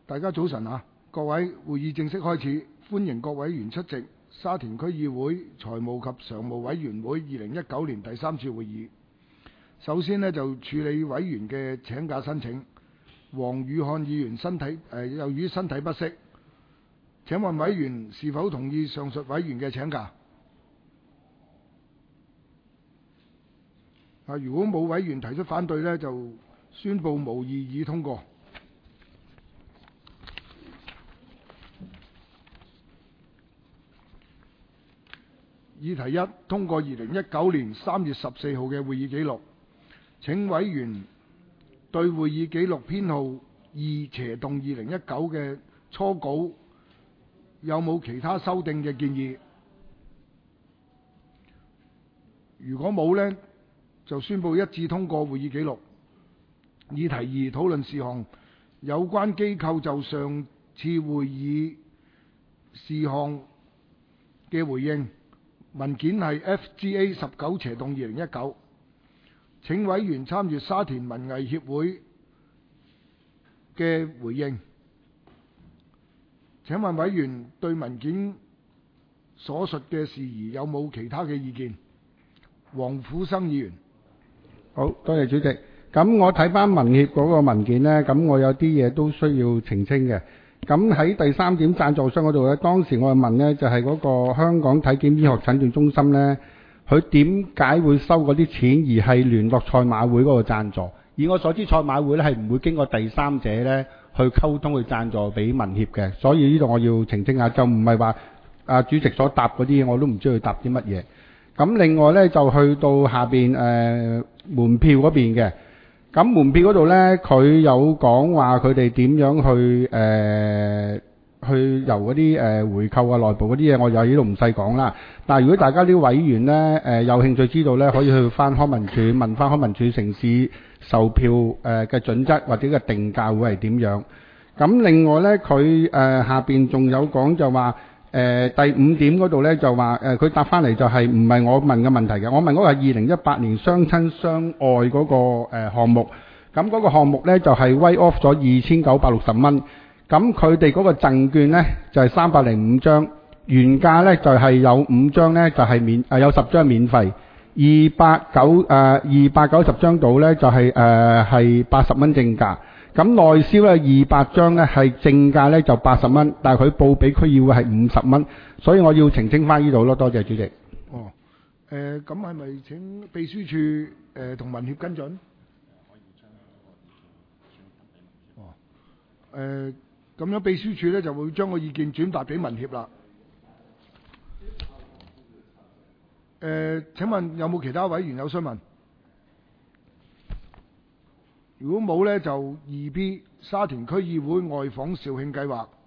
大家早晨啊！各位，會議正式開始，歡迎各位委員出席沙田區議會財務及常務委員會2019年第3次會議。首先呢，就處理委員嘅請假申請。黃宇漢議員由於身體不適，請問委員是否同意上述委員嘅請假？如果冇委員提出反對呢，就宣布無異議通過。議題1：通過2019年3月14號嘅會議記錄。請委員對會議記錄編號2/2019嘅初稿有冇其他修訂嘅建議？如果冇呢，就宣布一致通過會議記錄。議題2：討論事項。有關機構就上次會議事項嘅回應。文件係 FGA 19/2019。請委員參閱沙田文藝協會嘅回應。請問委員對文件所述嘅事宜有冇其他嘅意見？黃虎生議員。 好多謝主席。咁我睇翻民協嗰個文件呢，咁我有啲嘢都需要澄清嘅。咁喺第3點贊助商嗰度呢，當時我問呢，就係嗰個香港體檢醫學診斷中心呢，佢點解會收嗰啲錢而係聯絡賽馬會嗰個贊助？以我所知，賽馬會呢係唔會經過第三者呢去溝通去贊助俾民協嘅，所以呢度我要澄清下，就唔係話主席所答嗰啲嘢，我都唔知佢答啲乜嘢。咁另外呢，就去到下邊門票嗰邊嘅。咁門票嗰度呢，佢有講話佢哋點樣去由嗰啲回購啊內部嗰啲嘢，我就喺呢度唔細講啦。但係如果大家啲委員呢有興趣知道呢，可以去翻康文署問翻康文署城市售票嘅準則或者嘅定價會係點樣。咁另外呢，佢下邊仲有講就話第5點嗰度呢，就話佢答翻嚟就係唔係我問嘅問題嘅，我問嗰個係2018年相親相愛嗰個項目。咁嗰個項目呢，就係 waive off 咗2960蚊。咁佢哋嗰個贈券呢，就係305張，原價呢，就係有5張呢，就係有10張免費，290張到呢，就係80蚊正價。咁內銷呢200張呢係正價呢就80蚊，但係佢報俾區議會係50蚊，所以我要澄清翻呢度咯。多謝主席。 咁係咪請秘書處同民協跟進？咁樣秘書處呢就會將個意見轉達俾民協啦。請問有冇其他委員有詢問？如果冇呢，就2B 沙田區議會外訪肇慶計劃